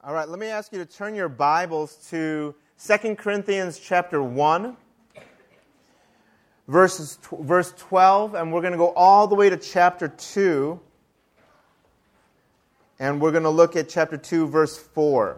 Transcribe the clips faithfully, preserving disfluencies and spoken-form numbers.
All right, let me ask you to turn your Bibles to Second Corinthians chapter one, verses, verse twelve, and we're going to go all the way to chapter two, and we're going to look at chapter two, verse four.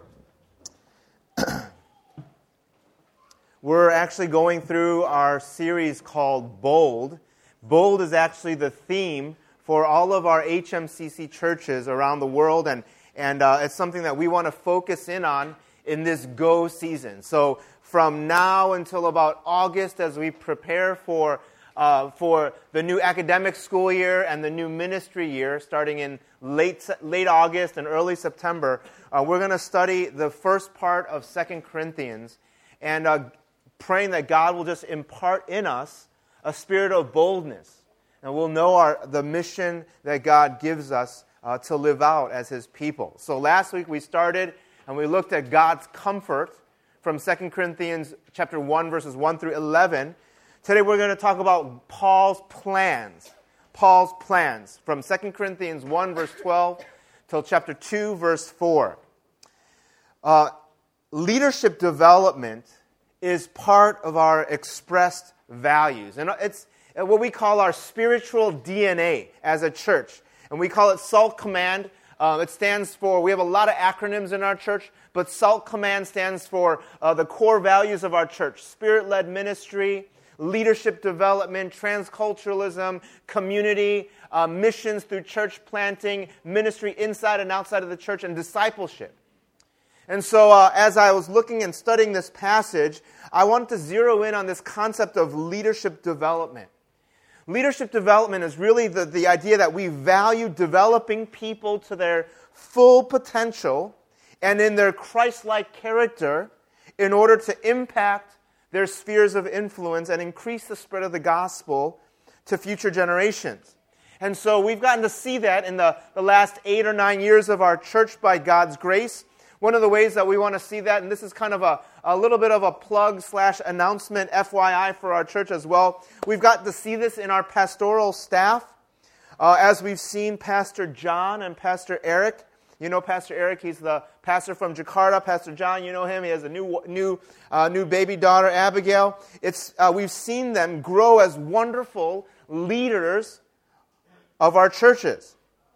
We're actually going through our series called Bold. Bold is actually the theme for all of our H M C C churches around the world, and And uh, it's something that we want to focus in on in this go season. So from now until about August, as we prepare for uh, for the new academic school year and the new ministry year, starting in late late August and early September, uh, we're going to study the first part of Second Corinthians, and uh, praying that God will just impart in us a spirit of boldness, and we'll know our the mission that God gives us Uh, to live out as His people. So last week we started and we looked at God's comfort from Second Corinthians chapter one, verses one through eleven. Today we're going to talk about Paul's plans. Paul's plans from Second Corinthians one, verse twelve till chapter two, verse four. Uh, leadership development is part of our expressed values. And it's what we call our spiritual D N A as a church. And we call it SALT Command. Uh, it stands for, we have a lot of acronyms in our church, but SALT Command stands for uh, the core values of our church: Spirit-led ministry, leadership development, transculturalism, community, uh, missions through church planting, ministry inside and outside of the church, and discipleship. And so uh, as I was looking and studying this passage, I wanted to zero in on this concept of leadership development. Leadership development is really the, the idea that we value developing people to their full potential and in their Christ-like character in order to impact their spheres of influence and increase the spread of the gospel to future generations. And so we've gotten to see that in the, the last eight or nine years of our church by God's grace. One of the ways that we want to see that, and this is kind of a, a little bit of a plug slash announcement, F Y I, for our church as well. We've got to see this in our pastoral staff. Uh, as we've seen Pastor John and Pastor Eric. You know Pastor Eric, he's the pastor from Jakarta. Pastor John, you know him. He has a new new uh, new baby daughter, Abigail. It's uh, we've seen them grow as wonderful leaders of our churches.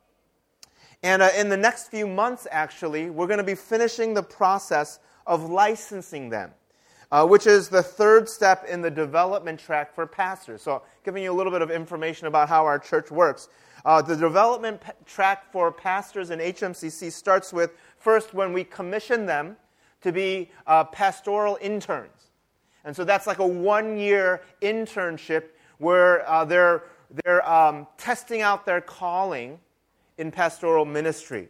And uh, in the next few months, actually, we're going to be finishing the process of licensing them, uh, which is the third step in the development track for pastors. So giving you a little bit of information about how our church works. Uh, the development p- track for pastors in H M C C starts with, first, when we commission them to be uh, pastoral interns. And so that's like a one-year internship where uh, they're, they're um, testing out their calling in pastoral ministry.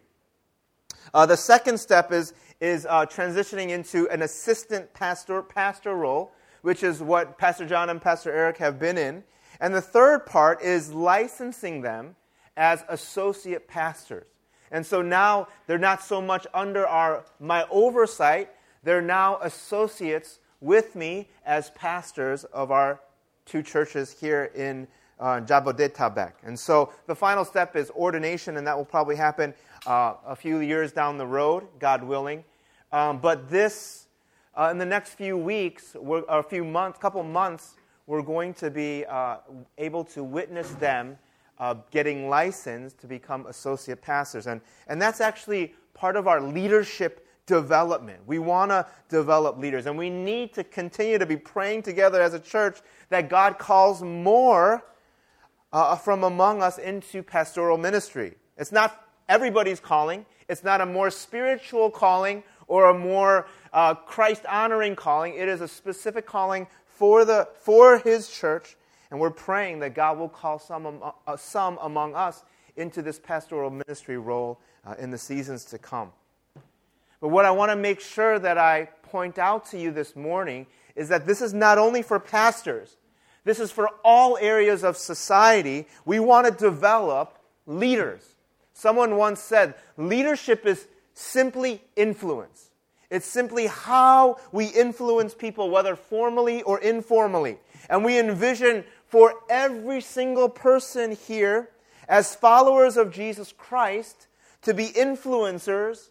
Uh, the second step is is uh, transitioning into an assistant pastor pastor role, which is what Pastor John and Pastor Eric have been in. And the third part is licensing them as associate pastors. And so now they're not so much under our my oversight, they're now associates with me as pastors of our two churches here in Uh, Jabodetabek. And so the final step is ordination, and that will probably happen uh, a few years down the road, God willing. Um, but this, uh, in the next few weeks, we're, a few months, couple months, we're going to be uh, able to witness them uh, getting licensed to become associate pastors. And, and that's actually part of our leadership development. We want to develop leaders, and we need to continue to be praying together as a church that God calls more Uh, from among us into pastoral ministry. It's not everybody's calling. It's not a more spiritual calling or a more uh, Christ-honoring calling. It is a specific calling for the for His church, and we're praying that God will call some uh, some among us into this pastoral ministry role uh, in the seasons to come. But what I want to make sure that I point out to you this morning is that this is not only for pastors. This is for all areas of society. We want to develop leaders. Someone once said, leadership is simply influence. It's simply how we influence people, whether formally or informally. And we envision for every single person here, as followers of Jesus Christ, to be influencers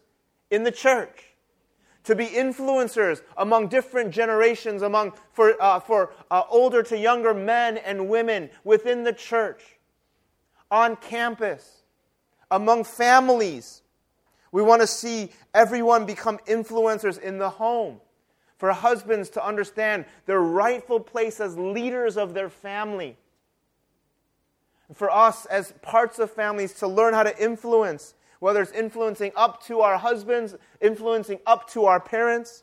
in the church, to be influencers among different generations, among for, uh, for uh, older to younger men and women within the church, on campus, among families. We want to see everyone become influencers in the home. For husbands to understand their rightful place as leaders of their family. For us as parts of families to learn how to influence, whether it's influencing up to our husbands, influencing up to our parents.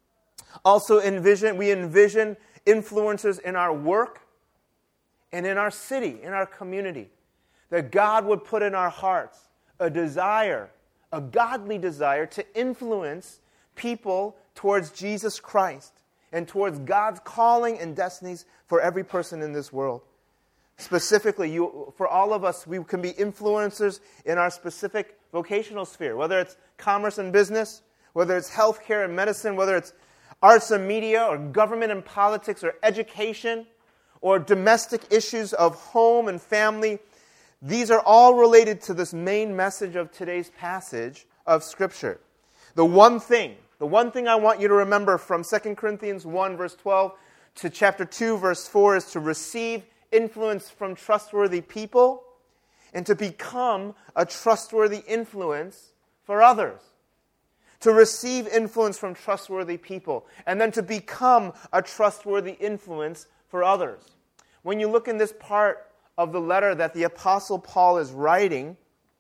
Also envision, we envision influencers in our work and in our city, in our community. That God would put in our hearts a desire, a godly desire to influence people towards Jesus Christ and towards God's calling and destinies for every person in this world. Specifically, you, for all of us, we can be influencers in our specific vocational sphere, whether it's commerce and business, whether it's healthcare and medicine, whether it's arts and media, or government and politics, or education, or domestic issues of home and family. These are all related to this main message of today's passage of Scripture. The one thing, the one thing I want you to remember from Second Corinthians one, verse twelve, to chapter two, verse four, is to receive influence from trustworthy people and to become a trustworthy influence for others. To receive influence from trustworthy people and then to become a trustworthy influence for others. When you look in this part of the letter that the Apostle Paul is writing,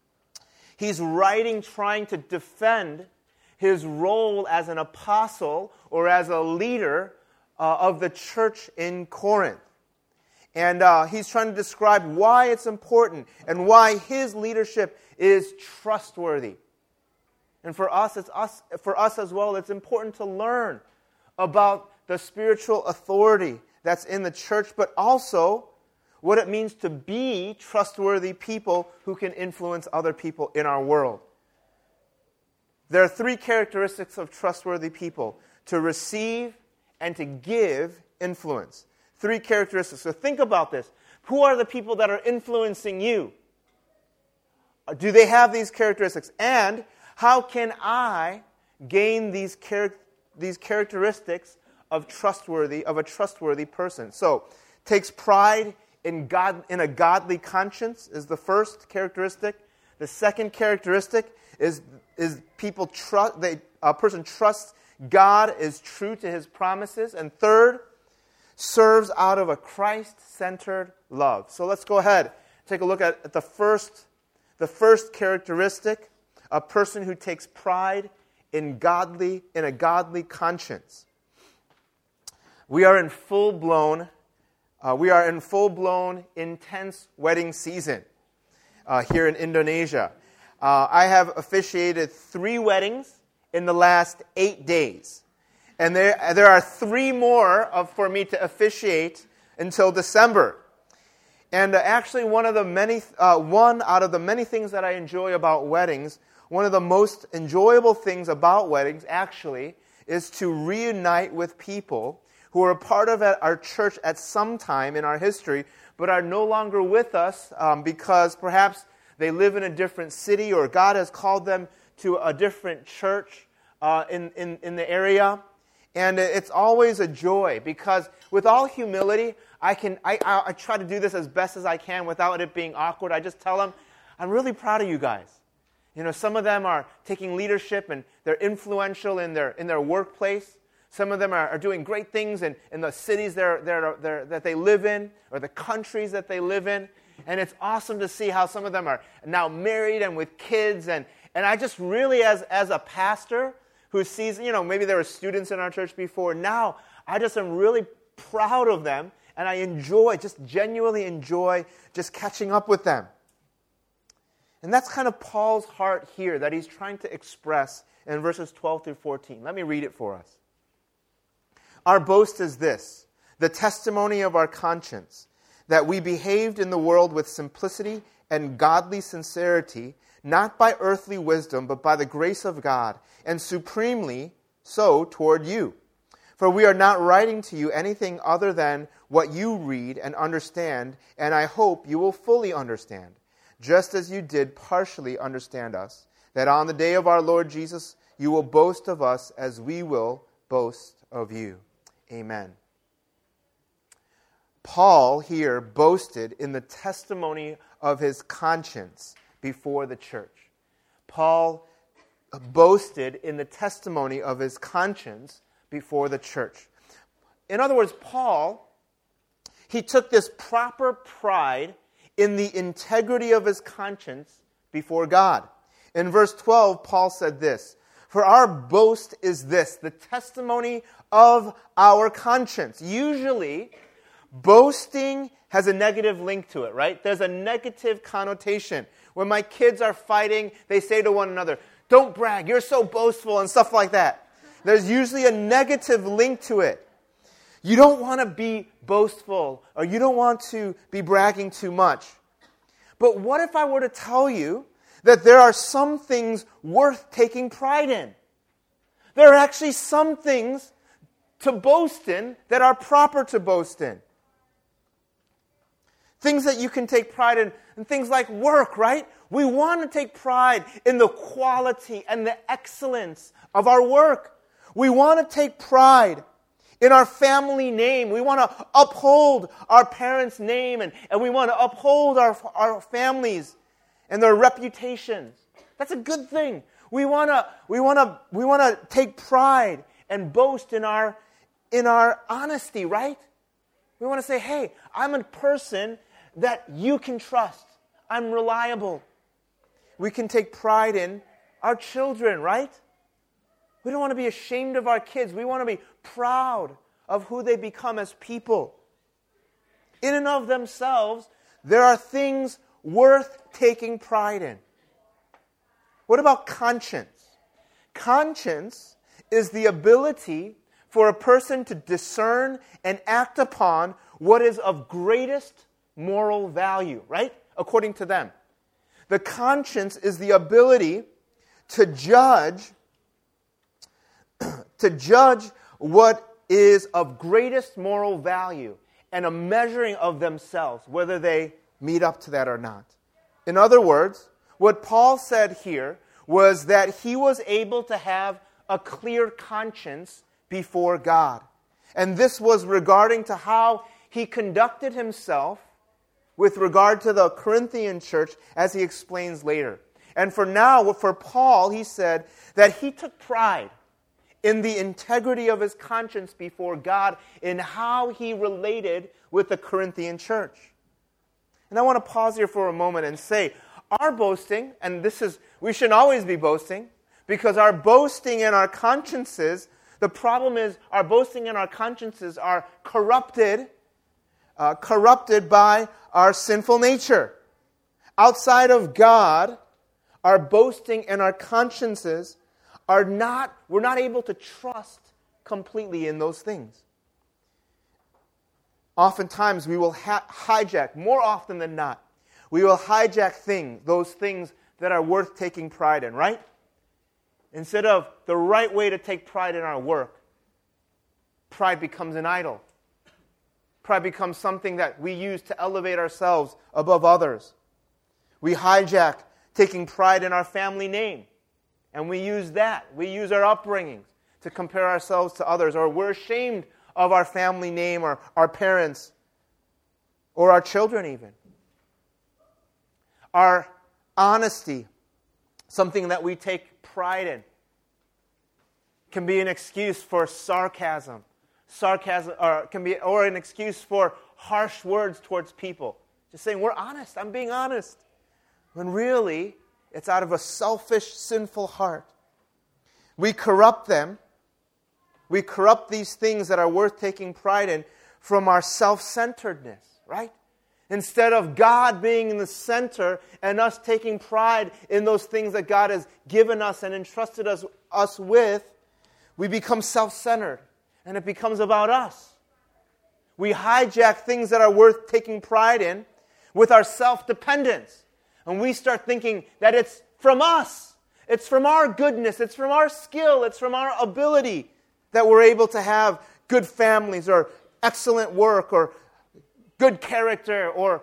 he's writing trying to defend his role as an apostle or as a leader uh, of the church in Corinth. And uh, he's trying to describe why it's important and why his leadership is trustworthy. And for us, it's us, for us as well, it's important to learn about the spiritual authority that's in the church, but also what it means to be trustworthy people who can influence other people in our world. There are three characteristics of trustworthy people: to receive and to give influence. Three characteristics. So think about this. Who are the people that are influencing you? Do they have these characteristics? And how can I gain these char- these characteristics of trustworthy of a trustworthy person? So, takes pride in God in a godly conscience is the first characteristic. The second characteristic is is people trust. They, a person trusts God is true to His promises. And third, serves out of a Christ-centered love. So let's go ahead. Take a look at, at the first, the first characteristic, a person who takes pride in godly, in a godly conscience. We are in full-blown, uh, we are in full-blown, intense wedding season uh, here in Indonesia. Uh, I have officiated three weddings in the last eight days. And there, there are three more of, for me to officiate until December. And uh, actually, one of the many, uh, one out of the many things that I enjoy about weddings, one of the most enjoyable things about weddings, actually, is to reunite with people who are a part of our church at some time in our history, but are no longer with us um, because perhaps they live in a different city or God has called them to a different church uh, in, in, in the area. And it's always a joy because with all humility, I can I, I, I try to do this as best as I can without it being awkward. I just tell them, I'm really proud of you guys. You know, some of them are taking leadership and they're influential in their in their workplace. Some of them are, are doing great things in, in the cities they're, they're, they're, that they live in or the countries that they live in. And it's awesome to see how some of them are now married and with kids. And, and I just really, as, as a pastor who sees, you know, maybe there were students in our church before. Now, I just am really proud of them, and I enjoy, just genuinely enjoy just catching up with them. And that's kind of Paul's heart here that he's trying to express in verses twelve through fourteen. Let me read it for us. Our boast is this, the testimony of our conscience, that we behaved in the world with simplicity and godly sincerity, not by earthly wisdom, but by the grace of God, and supremely so toward you. For we are not writing to you anything other than what you read and understand, and I hope you will fully understand, just as you did partially understand us, that on the day of our Lord Jesus you will boast of us as we will boast of you. Amen. Paul here boasted in the testimony of his conscience before the church. Paul boasted in the testimony of his conscience before the church. In other words, Paul, he took this proper pride in the integrity of his conscience before God. In verse twelve, Paul said this, "For our boast is this, the testimony of our conscience." Usually, boasting has a negative link to it, right? There's a negative connotation. When my kids are fighting, they say to one another, "Don't brag, you're so boastful," and stuff like that. There's usually a negative link to it. You don't want to be boastful, or you don't want to be bragging too much. But what if I were to tell you that there are some things worth taking pride in? There are actually some things to boast in that are proper to boast in. Things that you can take pride in, and things like work, right? We want to take pride in the quality and the excellence of our work. We want to take pride in our family name. We want to uphold our parents' name, and, and we want to uphold our, our families and their reputations. That's a good thing. We want to we want to we want to take pride and boast in our in our honesty, right? We want to say, "Hey, I'm a person that you can trust. I'm reliable." We can take pride in our children, right? We don't want to be ashamed of our kids. We want to be proud of who they become as people. In and of themselves, there are things worth taking pride in. What about conscience? Conscience is the ability for a person to discern and act upon what is of greatest moral value, right? According to them. The conscience is the ability to judge to judge what is of greatest moral value and a measuring of themselves, whether they meet up to that or not. In other words, what Paul said here was that he was able to have a clear conscience before God. And this was regarding to how he conducted himself with regard to the Corinthian church, as he explains later. And for now, for Paul, he said that he took pride in the integrity of his conscience before God, in how he related with the Corinthian church. And I want to pause here for a moment and say, our boasting, and this is, we shouldn't always be boasting, because our boasting in our consciences, the problem is our boasting in our consciences are corrupted, uh, corrupted by our sinful nature. Outside of God, our boasting and our consciences are not, we're not able to trust completely in those things. Oftentimes we will ha- hijack, more often than not, we will hijack things, those things that are worth taking pride in, right? Instead of the right way to take pride in our work, pride becomes an idol. Pride becomes something that we use to elevate ourselves above others. We hijack taking pride in our family name, and we use that. We use our upbringings to compare ourselves to others, or we're ashamed of our family name or our parents or our children even. Our honesty, something that we take pride in, can be an excuse for sarcasm. Sarcasm or can be or an excuse for harsh words towards people. Just saying, we're honest, I'm being honest. When really, it's out of a selfish, sinful heart. We corrupt them. We corrupt these things that are worth taking pride in from our self-centeredness, right? Instead of God being in the center and us taking pride in those things that God has given us and entrusted us, us with, we become self-centered and it becomes about us. We hijack things that are worth taking pride in with our self-dependence. And we start thinking that it's from us. It's from our goodness. It's from our skill. It's from our ability that we're able to have good families or excellent work or good character or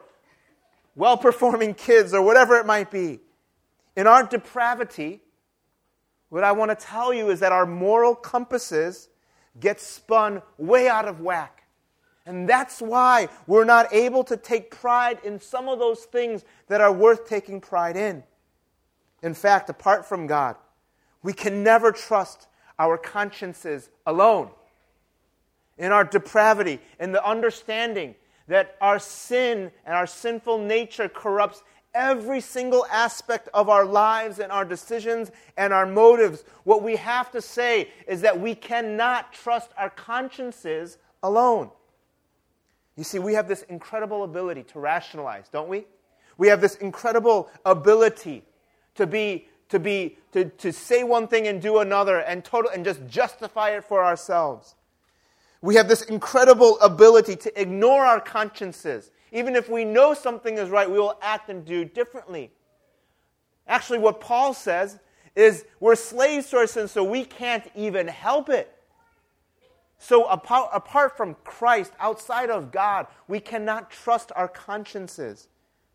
well-performing kids or whatever it might be. In our depravity, What I want to tell you is that our moral compasses get spun way out of whack. And that's why we're not able to take pride in some of those things that are worth taking pride in. In fact, apart from God, we can never trust our consciences alone. In our depravity, in the understanding that our sin and our sinful nature corrupts every single aspect of our lives and our decisions and our motives, what we have to say is that we cannot trust our consciences alone. You see, we have this incredible ability to rationalize, don't we? We have this incredible ability to be to be to, to say one thing and do another and total and just justify it for ourselves. We have this incredible ability to ignore our consciences. Even if we know something is right, we will act and do differently. Actually, what Paul says is we're slaves to our sin, so we can't even help it. So apart, apart from Christ, outside of God, we cannot trust our consciences.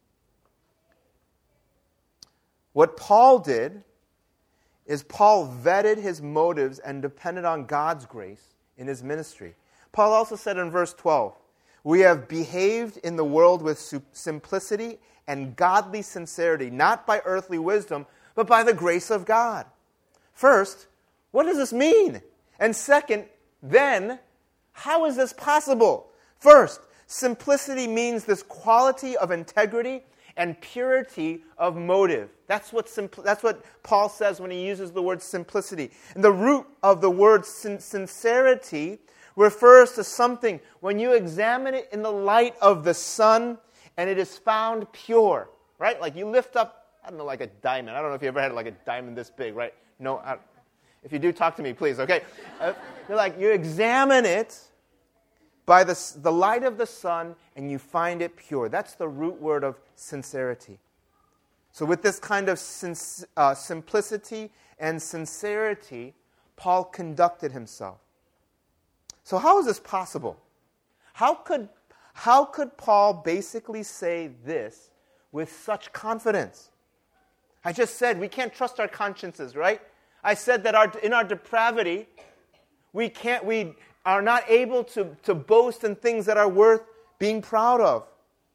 What Paul did is Paul vetted his motives and depended on God's grace in his ministry. Paul also said in verse twelve, "We have behaved in the world with simplicity and godly sincerity, not by earthly wisdom, but by the grace of God." First, what does this mean? And second, then, how is this possible? First, simplicity means this quality of integrity and purity of motive. That's what simpl- that's what Paul says when he uses the word simplicity. And the root of the word sin- sincerity refers to something when you examine it in the light of the sun and it is found pure, right? Like you lift up, I don't know, like a diamond. I don't know if you ever had like a diamond this big, right? No, I, if you do, talk to me, please, okay? Uh, you're like, you examine it by the, the light of the sun and you find it pure. That's the root word of sincerity. So with this kind of sin- uh, simplicity and sincerity, Paul conducted himself. So how is this possible? How could, how could Paul basically say this with such confidence? I just said we can't trust our consciences, right? I said that our, in our depravity, we can't, we are not able to, to boast in things that are worth being proud of.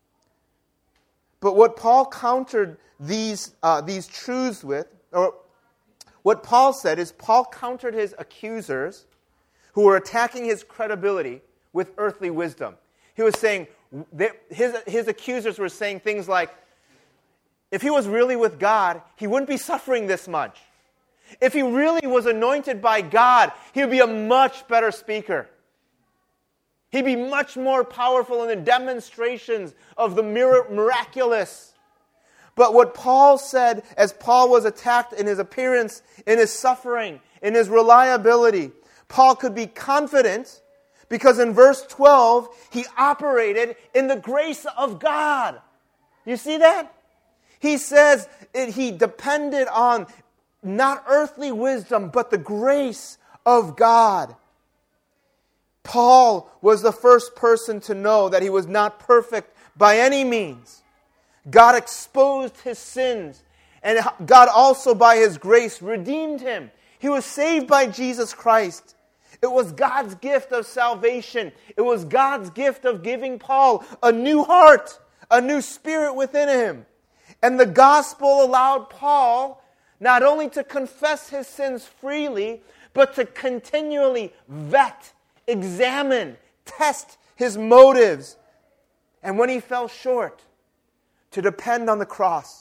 But what Paul countered these, uh, these truths with, or what Paul said is Paul countered his accusers who were attacking his credibility with earthly wisdom. He was saying, his, his accusers were saying things like, if he was really with God, he wouldn't be suffering this much. If he really was anointed by God, he would be a much better speaker. He'd be much more powerful in the demonstrations of the miraculous. But what Paul said, as Paul was attacked in his appearance, in his suffering, in his reliability, Paul could be confident because in verse twelve, he operated in the grace of God. You see that? He says it, he depended on not earthly wisdom, but the grace of God. Paul was the first person to know that he was not perfect by any means. God exposed his sins, and God also by his grace redeemed him. He was saved by Jesus Christ. It was God's gift of salvation. It was God's gift of giving Paul a new heart, a new spirit within him. And the gospel allowed Paul not only to confess his sins freely, but to continually vet, examine, test his motives. And when he fell short, to depend on the cross.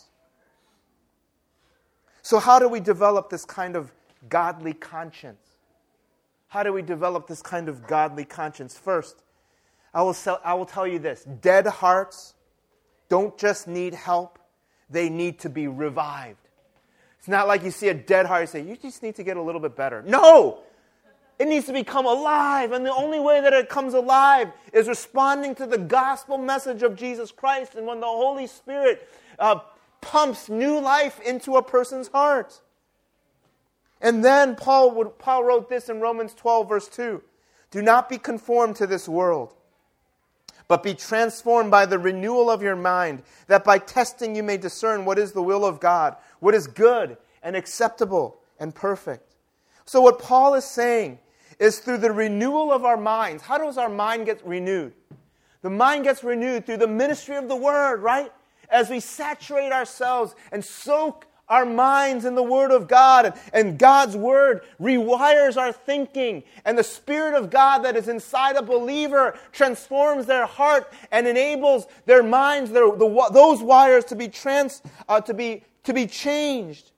So how do we develop this kind of godly conscience? How do we develop this kind of godly conscience? First, I will, sell, I will tell you this. Dead hearts don't just need help. They need to be revived. It's not like you see a dead heart and say, you just need to get a little bit better. No! It needs to become alive. And the only way that it comes alive is responding to the gospel message of Jesus Christ. And when the Holy Spirit uh, pumps new life into a person's heart. And then Paul, would, Paul wrote this in Romans twelve, verse two. Do not be conformed to this world, but be transformed by the renewal of your mind, that by testing you may discern what is the will of God, what is good and acceptable and perfect. So what Paul is saying is through the renewal of our minds. How does our mind get renewed? The mind gets renewed through the ministry of the Word, right? As we saturate ourselves and soak our minds in the Word of God, and, and God's Word rewires our thinking, and the Spirit of God that is inside a believer transforms their heart and enables their minds, their, the, those wires to be trans, uh, to be to be changed.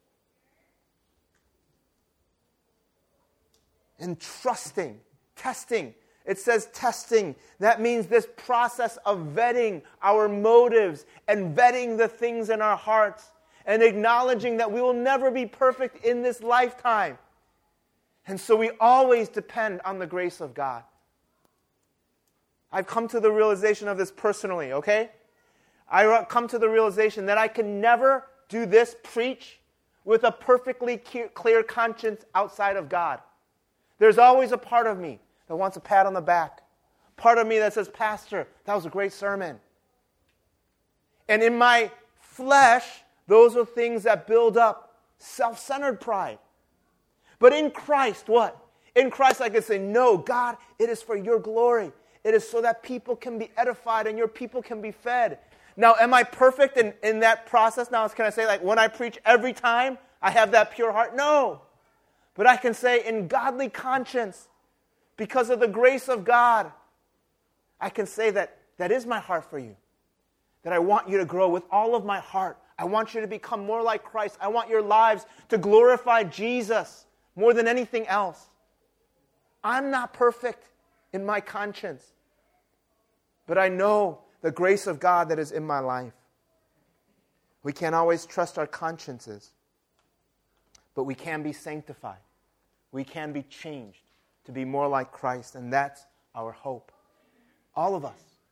And trusting, testing. It says testing. That means this process of vetting our motives and vetting the things in our hearts and acknowledging that we will never be perfect in this lifetime. And so we always depend on the grace of God. I've come to the realization of this personally, okay? I come to the realization that I can never do this, preach, with a perfectly clear conscience outside of God. There's always a part of me that wants a pat on the back. Part of me that says, Pastor, that was a great sermon. And in my flesh, those are things that build up self-centered pride. But in Christ, what? In Christ, I can say, no, God, it is for your glory. It is so that people can be edified and your people can be fed. Now, am I perfect in, in that process? Now, can I say, like, when I preach every time, I have that pure heart? No. But I can say in godly conscience, because of the grace of God, I can say that that is my heart for you. That I want you to grow with all of my heart. I want you to become more like Christ. I want your lives to glorify Jesus more than anything else. I'm not perfect in my conscience, but I know the grace of God that is in my life. We can't always trust our consciences, but we can be sanctified. We can be changed to be more like Christ, and that's our hope. All of us.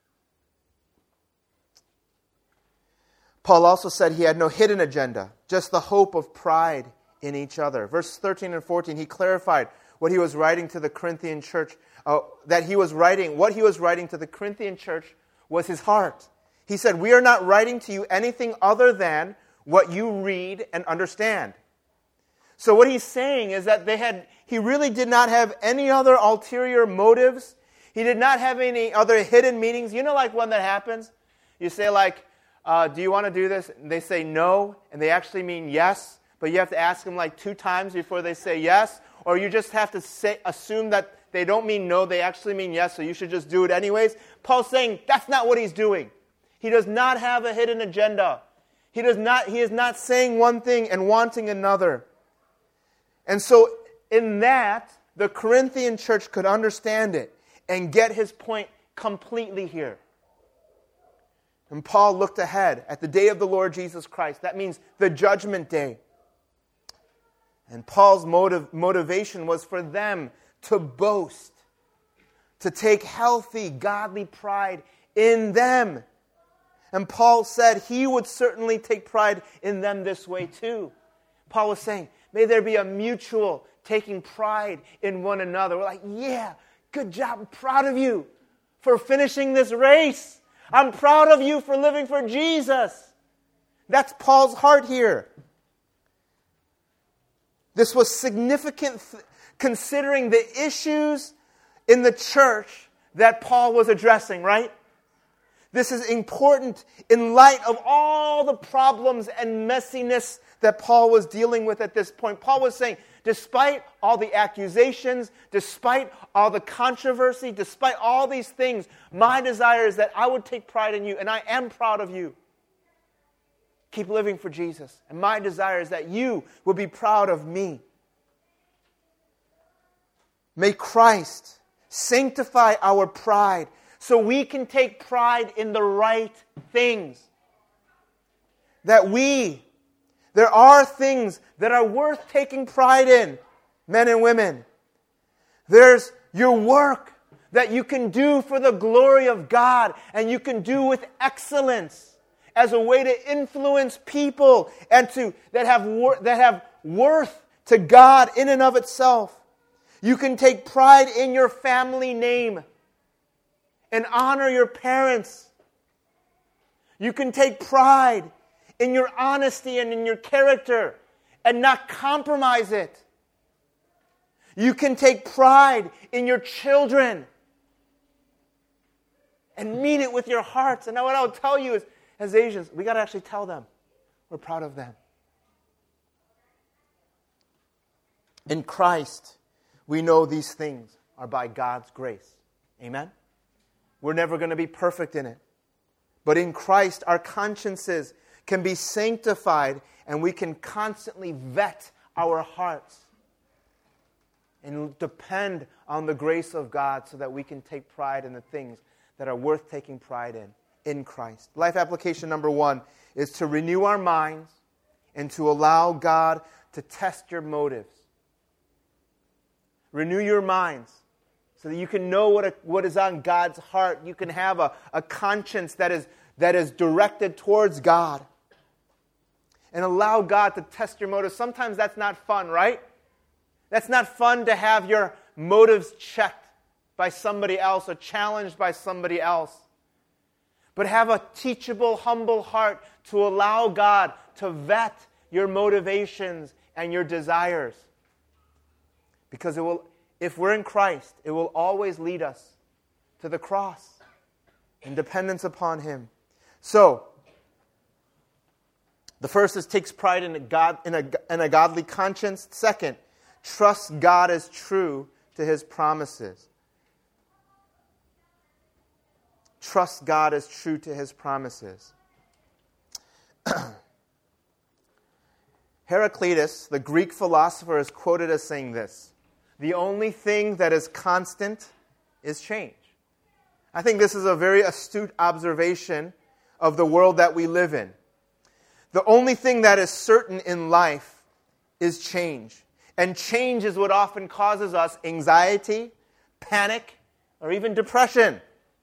Paul also said he had no hidden agenda, just the hope of pride in each other. Verse thirteen and fourteen, he clarified what he was writing to the Corinthian church, uh, that he was writing, what he was writing to the Corinthian church was his heart. He said, we are not writing to you anything other than what you read and understand. So what he's saying is that they had, he really did not have any other ulterior motives. He did not have any other hidden meanings. You know, like when that happens, you say like, uh, do you want to do this? And they say no, and they actually mean yes, but you have to ask them like two times before they say yes, or you just have to say, assume that they don't mean no, they actually mean yes, so you should just do it anyways. Paul's saying that's not what he's doing. He does not have a hidden agenda. He does not. He is not saying one thing and wanting another. And so in that, the Corinthian church could understand it and get his point completely here. And Paul looked ahead at the day of the Lord Jesus Christ. That means the judgment day. And Paul's motive, motivation was for them to boast, to take healthy, godly pride in them. And Paul said he would certainly take pride in them this way too. Paul was saying, may there be a mutual taking pride in one another. We're like, yeah, good job. I'm proud of you for finishing this race. I'm proud of you for living for Jesus. That's Paul's heart here. This was significant th- considering the issues in the church that Paul was addressing, right? This is important in light of all the problems and messiness that Paul was dealing with at this point. Paul was saying, despite all the accusations, despite all the controversy, despite all these things, my desire is that I would take pride in you, and I am proud of you. Keep living for Jesus. And my desire is that you will be proud of me. May Christ sanctify our pride so we can take pride in the right things. That we, there are things that are worth taking pride in, men and women. There's your work that you can do for the glory of God and you can do with excellence as a way to influence people and to that have wor- that have worth to God in and of itself. You can take pride in your family name and honor your parents. You can take pride in your honesty and in your character and not compromise it. You can take pride in your children and mean it with your hearts. And now what I'll tell you is, as Asians, we got to actually tell them we're proud of them. In Christ, we know these things are by God's grace. Amen? We're never going to be perfect in it. But in Christ, our consciences can be sanctified and we can constantly vet our hearts and depend on the grace of God so that we can take pride in the things that are worth taking pride in, in Christ. Life application number one is to renew our minds and to allow God to test your motives. Renew your minds so that you can know what, a, what is on God's heart. You can have a, a conscience that is, that is directed towards God. And allow God to test your motives. Sometimes that's not fun, right? That's not fun to have your motives checked by somebody else or challenged by somebody else. But have a teachable, humble heart to allow God to vet your motivations and your desires. Because it will, if we're in Christ, it will always lead us to the cross in dependence upon Him. So, the first is takes pride in a, God, in, a, in a godly conscience. Second, trust God as true to His promises. Trust God as true to His promises. Heraclitus, the Greek philosopher, is quoted as saying this: the only thing that is constant is change. I think this is a very astute observation of the world that we live in. The only thing that is certain in life is change. And change is what often causes us anxiety, panic, or even depression.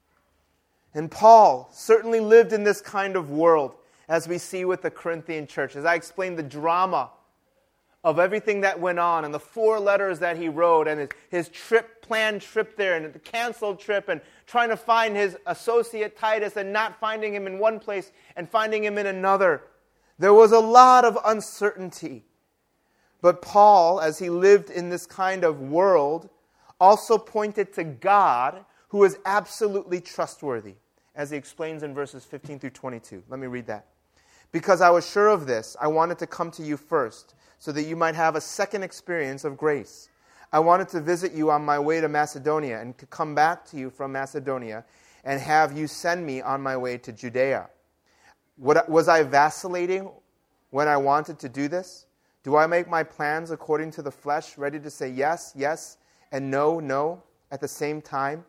And Paul certainly lived in this kind of world, as we see with the Corinthian church. As I explained the drama of everything that went on and the four letters that he wrote and his, his trip, planned trip there and the canceled trip and trying to find his associate Titus and not finding him in one place and finding him in another. There was a lot of uncertainty. But Paul, as he lived in this kind of world, also pointed to God, who is absolutely trustworthy, as he explains in verses fifteen through twenty-two. Let me read that. Because I was sure of this, I wanted to come to you first, so that you might have a second experience of grace. I wanted to visit you on my way to Macedonia, and to come back to you from Macedonia, and have you send me on my way to Judea. What, was I vacillating when I wanted to do this? Do I make my plans according to the flesh, ready to say yes, yes, and no, no, at the same time?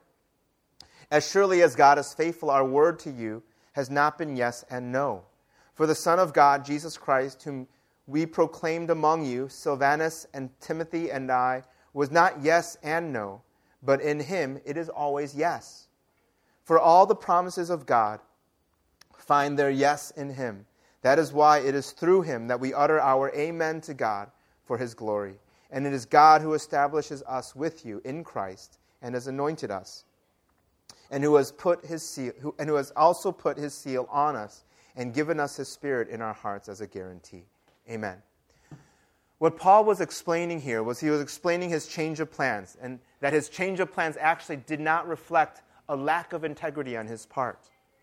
As surely as God is faithful, our word to you has not been yes and no. For the Son of God, Jesus Christ, whom we proclaimed among you, Silvanus and Timothy and I, was not yes and no, but in Him it is always yes. For all the promises of God find their yes in Him. That is why it is through Him that we utter our amen to God for His glory. And it is God who establishes us with you in Christ and has anointed us, and who has put His seal, who, and who has also put His seal on us and given us His Spirit in our hearts as a guarantee. Amen. What Paul was explaining here was he was explaining his change of plans, and that his change of plans actually did not reflect a lack of integrity on his part.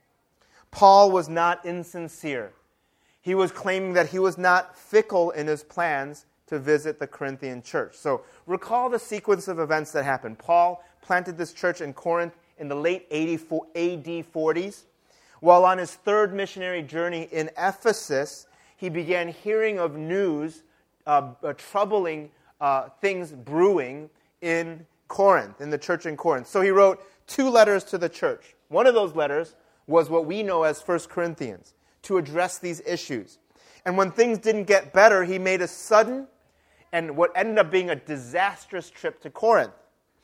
Paul was not insincere. He was claiming that he was not fickle in his plans to visit the Corinthian church. So recall the sequence of events that happened. Paul planted this church in Corinth in the late A D forties. While on his third missionary journey in Ephesus, he began hearing of news, uh, uh, troubling uh, things brewing in Corinth, in the church in Corinth. So he wrote two letters to the church. One of those letters was what we know as First Corinthians, to address these issues. And when things didn't get better, he made a sudden and what ended up being a disastrous trip to Corinth.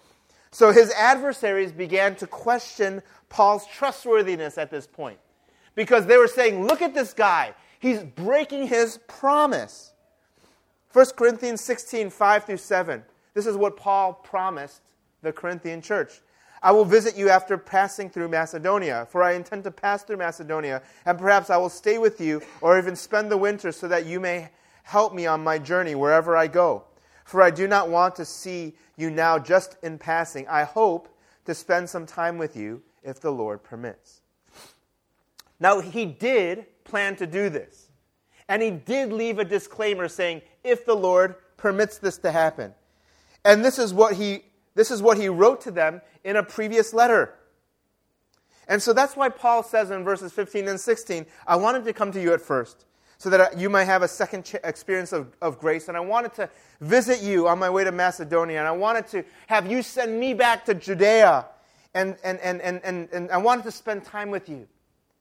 So his adversaries began to question Paul's trustworthiness at this point, because they were saying, look at this guy. He's breaking his promise. First Corinthians sixteen, five through seven. This is what Paul promised the Corinthian church. I will visit you after passing through Macedonia, for I intend to pass through Macedonia, and perhaps I will stay with you or even spend the winter so that you may help me on my journey wherever I go. For I do not want to see you now just in passing. I hope to spend some time with you if the Lord permits. Now, he did plan to do this. And he did leave a disclaimer saying, if the Lord permits this to happen. And this is what he, this is what he wrote to them in a previous letter. And so that's why Paul says in verses fifteen and sixteen, I wanted to come to you at first, so that you might have a second ch- experience of, of grace. And I wanted to visit you on my way to Macedonia. And I wanted to have you send me back to Judea. And, and, and, and, and, and I wanted to spend time with you.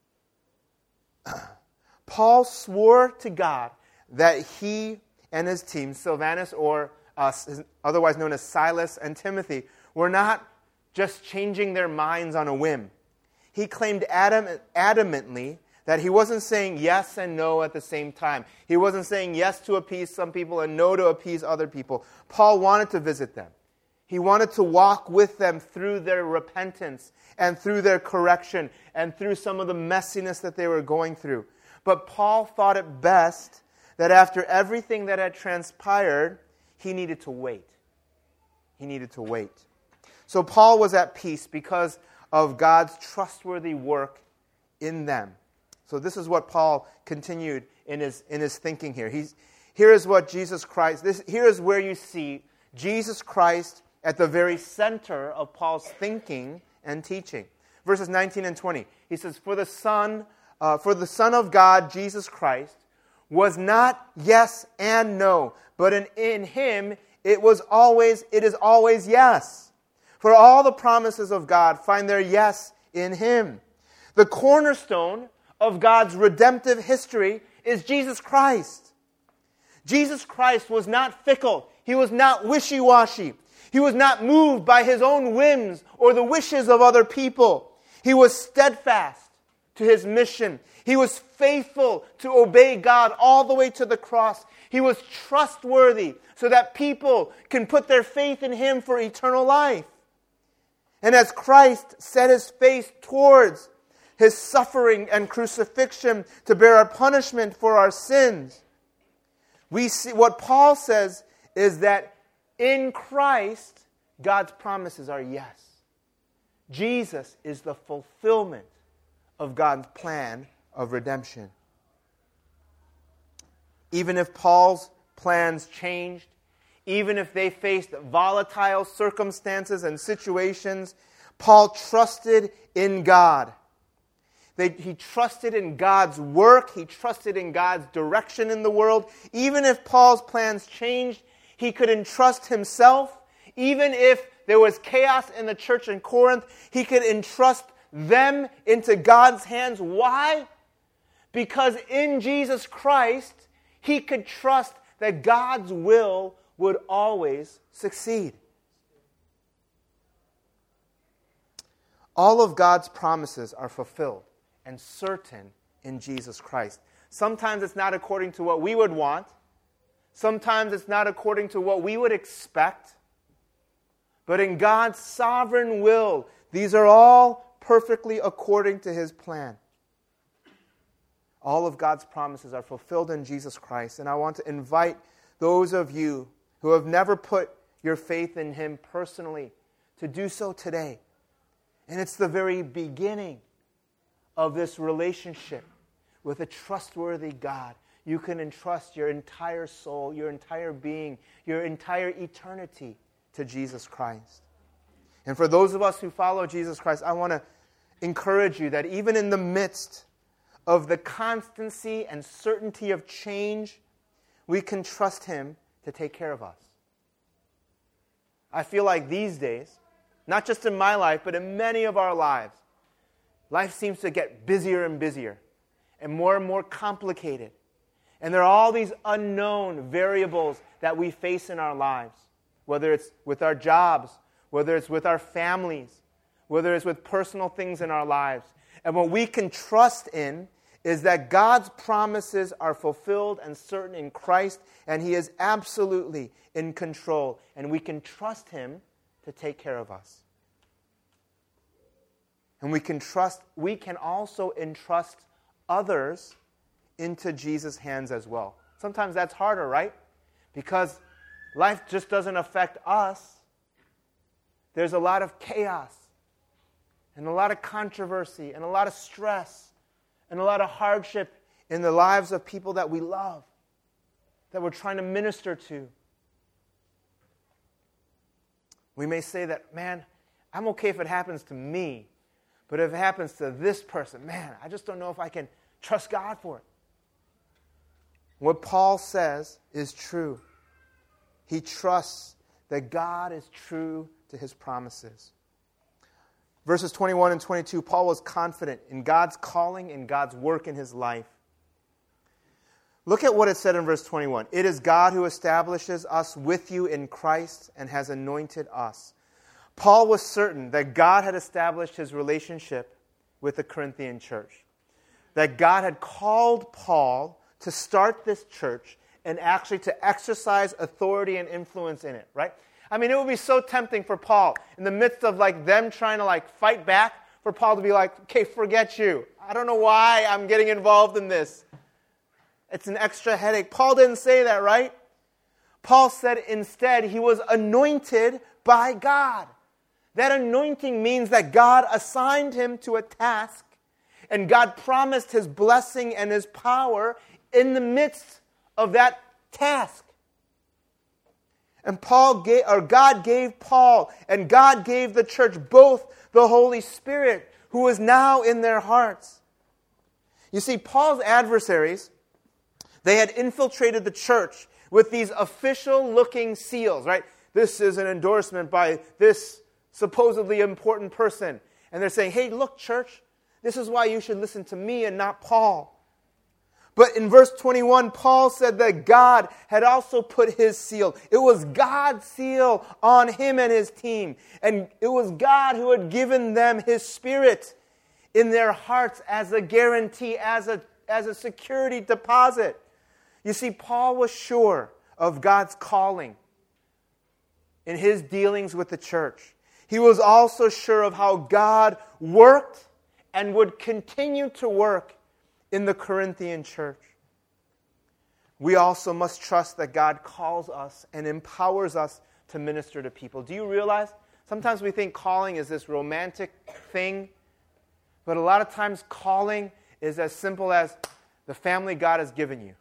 Paul swore to God that he and his team, Silvanus, or uh, otherwise known as Silas and Timothy, were not just changing their minds on a whim. He claimed adamant, adamantly that he wasn't saying yes and no at the same time. He wasn't saying yes to appease some people and no to appease other people. Paul wanted to visit them. He wanted to walk with them through their repentance and through their correction and through some of the messiness that they were going through. But Paul thought it best that after everything that had transpired, he needed to wait. He needed to wait. So Paul was at peace because of God's trustworthy work in them. So this is what Paul continued in his in his thinking here. He's, here is what Jesus Christ, this, here is where you see Jesus Christ at the very center of Paul's thinking and teaching. Verses nineteen and twenty. He says, For the Son, uh, for the Son of God, Jesus Christ, was not yes and no, but in, in him it was always, it is always yes. For all the promises of God find their yes in him. The cornerstone of God's redemptive history is Jesus Christ. Jesus Christ was not fickle. He was not wishy-washy. He was not moved by his own whims or the wishes of other people. He was steadfast to his mission. He was faithful to obey God all the way to the cross. He was trustworthy so that people can put their faith in him for eternal life. And as Christ set his face towards his suffering and crucifixion to bear our punishment for our sins, we see what Paul says is that in Christ, God's promises are yes. Jesus is the fulfillment of God's plan of redemption. Even if Paul's plans changed, even if they faced volatile circumstances and situations, Paul trusted in God. They, he trusted in God's work. He trusted in God's direction in the world. Even if Paul's plans changed, he could entrust himself. Even if there was chaos in the church in Corinth, he could entrust them into God's hands. Why? Because in Jesus Christ, he could trust that God's will would always succeed. All of God's promises are fulfilled and certain in Jesus Christ. Sometimes it's not according to what we would want. Sometimes it's not according to what we would expect. But in God's sovereign will, these are all perfectly according to his plan. All of God's promises are fulfilled in Jesus Christ. And I want to invite those of you who have never put your faith in him personally to do so today. And it's the very beginning of this relationship with a trustworthy God. You can entrust your entire soul, your entire being, your entire eternity to Jesus Christ. And for those of us who follow Jesus Christ, I want to encourage you that even in the midst of the constancy and certainty of change, we can trust him to take care of us. I feel like these days, not just in my life, but in many of our lives, life seems to get busier and busier and more and more complicated. And there are all these unknown variables that we face in our lives, whether it's with our jobs, whether it's with our families, whether it's with personal things in our lives. And what we can trust in is that God's promises are fulfilled and certain in Christ, and he is absolutely in control, and we can trust him to take care of us. And we can trust, we can also entrust others into Jesus' hands as well. Sometimes that's harder, right? Because life just doesn't affect us. There's a lot of chaos and a lot of controversy and a lot of stress and a lot of hardship in the lives of people that we love, that we're trying to minister to. We may say that, man, I'm okay if it happens to me, but if it happens to this person, man, I just don't know if I can trust God for it. What Paul says is true. He trusts that God is true to his promises. Verses twenty-one and twenty-two, Paul was confident in God's calling and God's work in his life. Look at what it said in verse twenty-one. It is God who establishes us with you in Christ and has anointed us. Paul was certain that God had established his relationship with the Corinthian church. That God had called Paul to start this church and actually to exercise authority and influence in it, right? I mean, it would be so tempting for Paul, in the midst of like them trying to like fight back, for Paul to be like, okay, forget you. I don't know why I'm getting involved in this. It's an extra headache. Paul didn't say that, right? Paul said instead he was anointed by God. That anointing means that God assigned him to a task, and God promised his blessing and his power in the midst of that task. And Paul gave, or God gave Paul and God gave the church both the Holy Spirit, who is now in their hearts. You see, Paul's adversaries, they had infiltrated the church with these official-looking seals, right? This is an endorsement by this supposedly important person. And they're saying, hey, look, church, this is why you should listen to me and not Paul. But in verse twenty-one, Paul said that God had also put his seal. It was God's seal on him and his team. And it was God who had given them his Spirit in their hearts as a guarantee, as a, as a security deposit. You see, Paul was sure of God's calling in his dealings with the church. He was also sure of how God worked and would continue to work in the Corinthian church. We also must trust that God calls us and empowers us to minister to people. Do you realize? Sometimes we think calling is this romantic thing, but a lot of times calling is as simple as the family God has given you.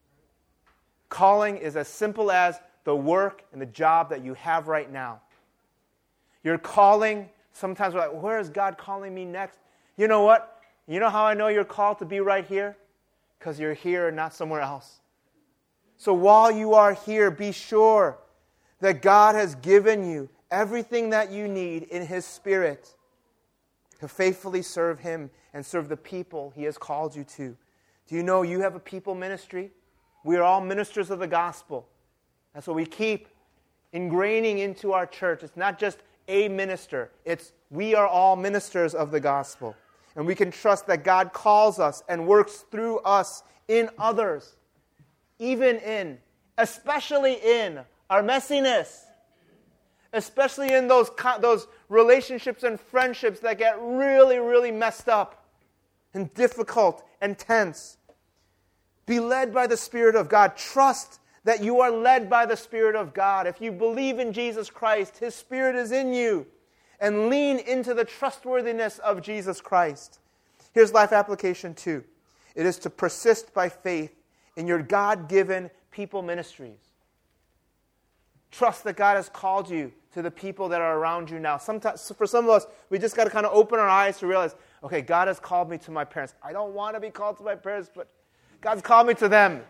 Calling is as simple as the work and the job that you have right now. Your calling, sometimes we're like, where is God calling me next? You know what? You know how I know you're called to be right here? Because you're here and not somewhere else. So while you are here, be sure that God has given you everything that you need in His Spirit to faithfully serve Him and serve the people He has called you to. Do you know you have a people ministry? We are all ministers of the gospel. That's what we keep ingraining into our church. It's not just a minister. It's we are all ministers of the gospel. And we can trust that God calls us and works through us in others. Even in, especially in our messiness. Especially in those, those relationships and friendships that get really, really messed up and difficult and tense. Be led by the Spirit of God. Trust that you are led by the Spirit of God. If you believe in Jesus Christ, His Spirit is in you. And lean into the trustworthiness of Jesus Christ. Here's life application two. It is to persist by faith in your God-given people ministries. Trust that God has called you to the people that are around you now. Sometimes, for some of us, we just got to kind of open our eyes to realize, okay, God has called me to my parents. I don't want to be called to my parents, but God's called me to them.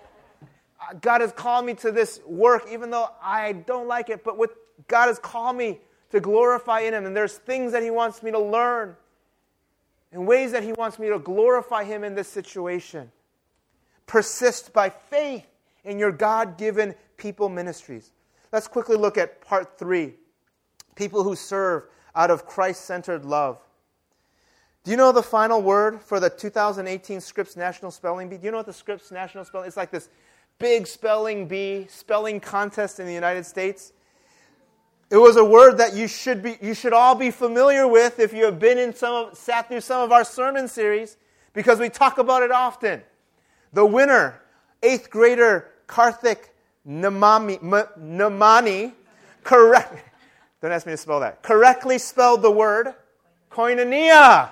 God has called me to this work, even though I don't like it, but with God has called me to glorify in Him. And there's things that He wants me to learn and ways that He wants me to glorify Him in this situation. Persist by faith in your God-given people ministries. Let's quickly look at part three. People who serve out of Christ-centered love. Do you know the final word for the two thousand eighteen Scripps National Spelling Bee? Do you know what the Scripps National Spelling... It's like this big spelling bee, spelling contest in the United States. It was a word that you should be, you should all be familiar with if you have been in some of, sat through some of our sermon series, because we talk about it often. The winner eighth grader Karthik Namami, M- Namani, correct, don't ask me to spell that, correctly spelled the word koinonia.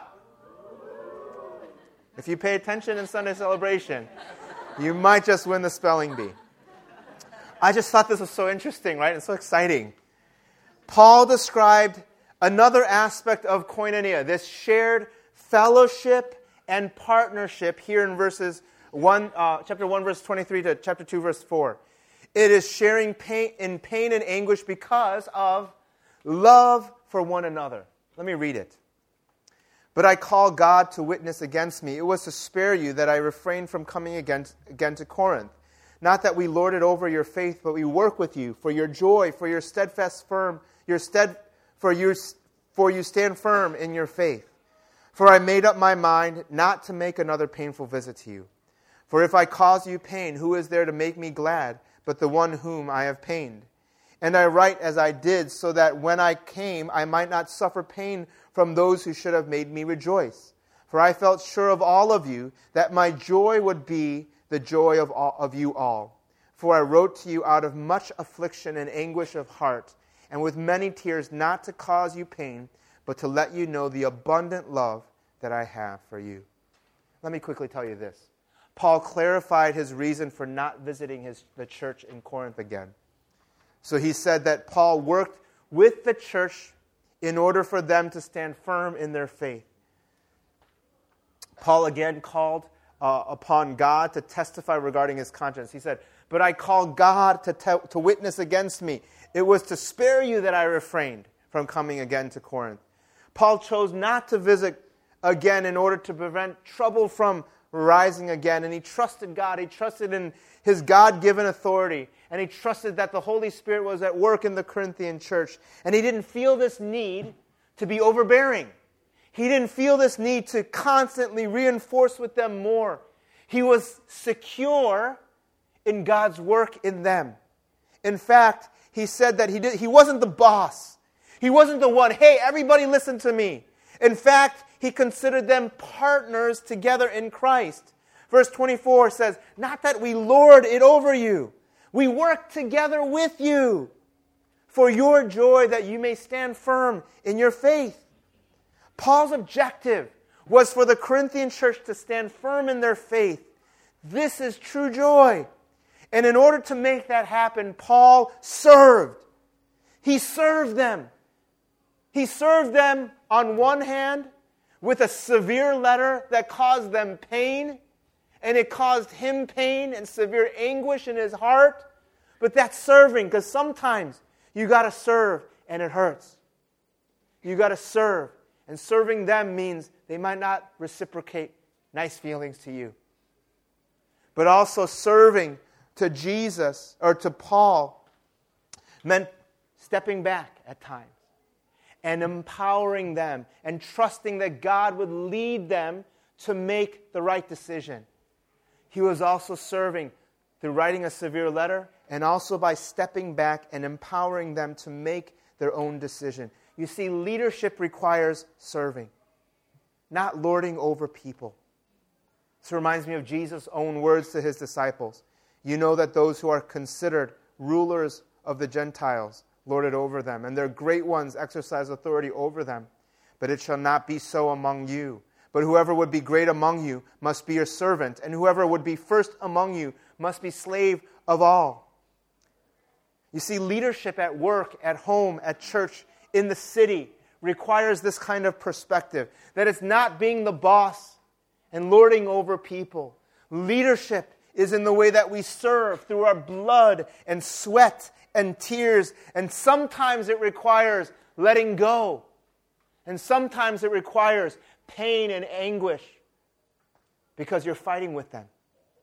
If you pay attention in Sunday celebration, you might just win the spelling bee. I just thought this was so interesting, right? And so exciting. Paul described another aspect of koinonia, this shared fellowship and partnership here in verses one, uh, chapter one, verse twenty-three to chapter two, verse four. It is sharing pain in pain and anguish because of love for one another. Let me read it. But I call God to witness against me. It was to spare you that I refrained from coming again, again to Corinth. Not that we lord it over your faith, but we work with you for your joy, for your steadfast firm, your stead, for you, for you stand firm in your faith. For I made up my mind not to make another painful visit to you. For if I cause you pain, who is there to make me glad but the one whom I have pained? And I write as I did, so that when I came, I might not suffer pain from those who should have made me rejoice. For I felt sure of all of you, that my joy would be the joy of all, of you all. For I wrote to you out of much affliction and anguish of heart, and with many tears, not to cause you pain, but to let you know the abundant love that I have for you. Let me quickly tell you this. Paul clarified his reason for not visiting his, the church in Corinth again. So he said that Paul worked with the church in order for them to stand firm in their faith. Paul again called uh, upon God to testify regarding his conscience. He said, but I call God to, te- to witness against me. It was to spare you that I refrained from coming again to Corinth. Paul chose not to visit again in order to prevent trouble from rising again. And he trusted God. He trusted in his God-given authority. And he trusted that the Holy Spirit was at work in the Corinthian church. And he didn't feel this need to be overbearing. He didn't feel this need to constantly reinforce with them more. He was secure in God's work in them. In fact, he said that he did, he wasn't the boss. He wasn't the one, hey, everybody listen to me. In fact, he considered them partners together in Christ. Verse twenty-four says, not that we lord it over you. We work together with you for your joy, that you may stand firm in your faith. Paul's objective was for the Corinthian church to stand firm in their faith. This is true joy. And in order to make that happen, Paul served. He served them. He served them on one hand with a severe letter that caused them pain, and it caused him pain and severe anguish in his heart. But that's serving, because sometimes you got to serve and it hurts. You got to serve. And serving them means they might not reciprocate nice feelings to you. But also serving to Jesus, or to Paul, meant stepping back at times and empowering them and trusting that God would lead them to make the right decision. He was also serving through writing a severe letter and also by stepping back and empowering them to make their own decision. You see, leadership requires serving, not lording over people. This reminds me of Jesus' own words to his disciples. You know that those who are considered rulers of the Gentiles lord it over them, and their great ones exercise authority over them. But it shall not be so among you. But whoever would be great among you must be your servant, and whoever would be first among you must be slave of all. You see, leadership at work, at home, at church, in the city requires this kind of perspective, that it's not being the boss and lording over people. Leadership is in the way that we serve through our blood and sweat and tears, and sometimes it requires letting go, and sometimes it requires pain and anguish because you're fighting with them.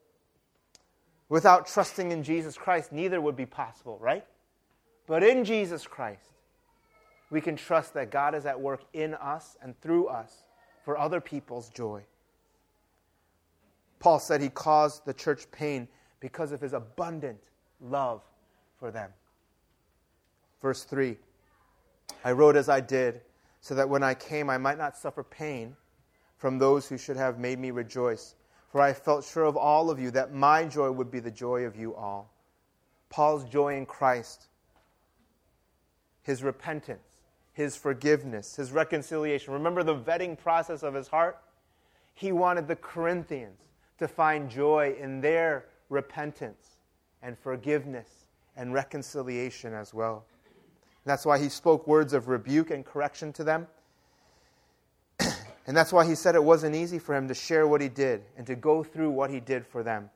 Without trusting in Jesus Christ, neither would be possible, right? But in Jesus Christ, we can trust that God is at work in us and through us for other people's joy. Paul said he caused the church pain because of his abundant love for them. Verse three, I wrote as I did, so that when I came I might not suffer pain from those who should have made me rejoice. For I felt sure of all of you that my joy would be the joy of you all. Paul's joy in Christ, his repentance, his forgiveness, his reconciliation. Remember the vetting process of his heart? He wanted the Corinthians to find joy in their repentance and forgiveness and reconciliation as well. And that's why he spoke words of rebuke and correction to them. And that's why he said it wasn't easy for him to share what he did and to go through what he did for them.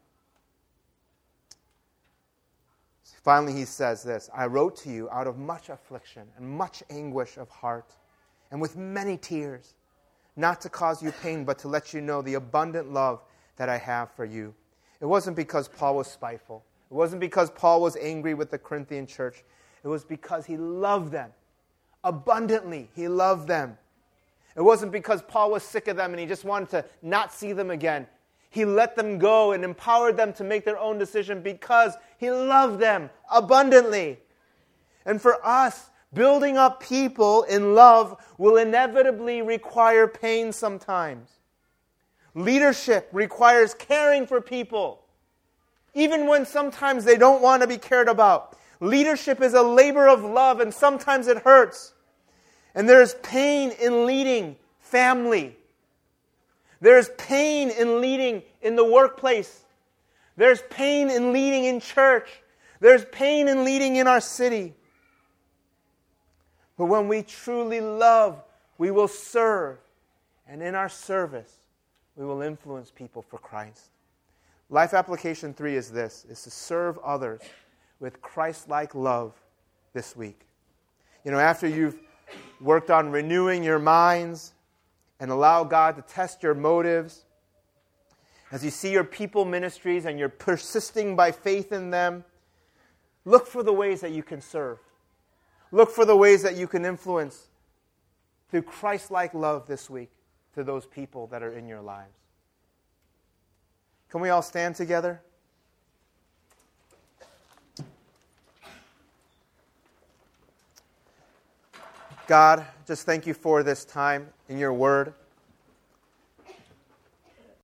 Finally, he says this, I wrote to you out of much affliction and much anguish of heart and with many tears, not to cause you pain, but to let you know the abundant love that I have for you. It wasn't because Paul was spiteful. It wasn't because Paul was angry with the Corinthian church. It was because he loved them. Abundantly, he loved them. It wasn't because Paul was sick of them and he just wanted to not see them again. He let them go and empowered them to make their own decision because he loved them abundantly. And for us, building up people in love will inevitably require pain sometimes. Leadership requires caring for people, even when sometimes they don't want to be cared about. Leadership is a labor of love, and sometimes it hurts. And there's pain in leading family. There's pain in leading in the workplace. There's pain in leading in church. There's pain in leading in our city. But when we truly love, we will serve. And in our service, we will influence people for Christ. Life application three is this, is to serve others with Christ-like love this week. You know, after you've worked on renewing your minds and allow God to test your motives, as you see your people ministries and you're persisting by faith in them, look for the ways that you can serve. Look for the ways that you can influence through Christ-like love this week to those people that are in your lives. Can we all stand together? God, just thank you for this time in your word.